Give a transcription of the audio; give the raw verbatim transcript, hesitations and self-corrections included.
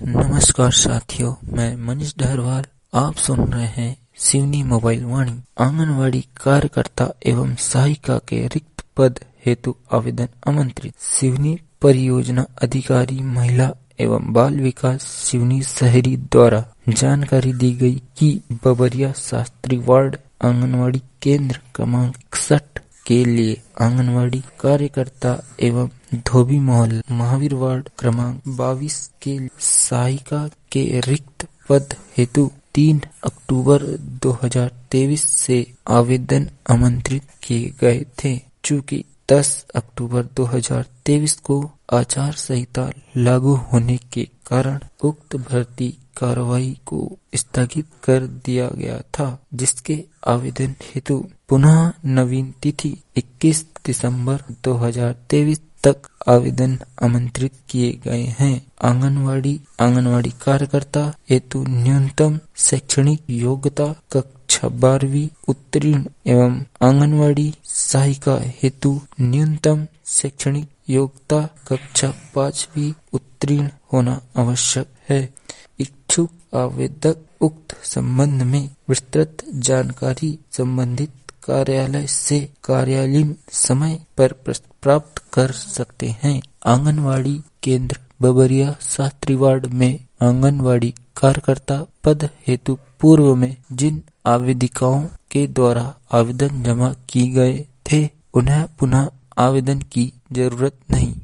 नमस्कार साथियों, मैं मनीष डहरवाल। आप सुन रहे हैं सिवनी मोबाइल वाणी। आंगनवाड़ी कार्यकर्ता एवं सहायिका के रिक्त पद हेतु आवेदन आमंत्रित। सिवनी परियोजना अधिकारी महिला एवं बाल विकास सिवनी शहरी द्वारा जानकारी दी गई कि बबरिया शास्त्री वार्ड आंगनवाड़ी केंद्र क्रमांक इकसठ के लिए आंगनवाड़ी कार्यकर्ता एवं धोबी मोहल्ला महावीर वार्ड क्रमांक बाईस के सहायिका के रिक्त पद हेतु तीन अक्टूबर दो हज़ार तेईस से आवेदन आमंत्रित किए गए थे। चूँकि दस अक्टूबर दो हज़ार तेईस को आचार संहिता लागू होने के कारण उक्त भर्ती कार्रवाई को स्थगित कर दिया गया था, जिसके आवेदन हेतु पुनः नवीन तिथि इक्कीस दिसंबर दो हज़ार तेईस तक आवेदन आमंत्रित किए गए हैं। आंगनवाड़ी आंगनवाड़ी कार्यकर्ता हेतु न्यूनतम शैक्षणिक योग्यता कक्षा बारहवीं उत्तीर्ण एवं आंगनवाड़ी सहायिका हेतु न्यूनतम शैक्षणिक योग्यता कक्षा पांचवी उत्तीर्ण होना आवश्यक है। इच्छुक आवेदक उक्त संबंध में विस्तृत जानकारी संबंधित कार्यालय से कार्यालयीन समय पर प्राप्त कर सकते हैं। आंगनवाड़ी केंद्र बबरिया शास्त्री वार्ड में आंगनवाड़ी कार्यकर्ता पद हेतु पूर्व में जिन आवेदिकाओं के द्वारा आवेदन जमा किए गए थे, उन्हें पुनः आवेदन की जरूरत नहीं।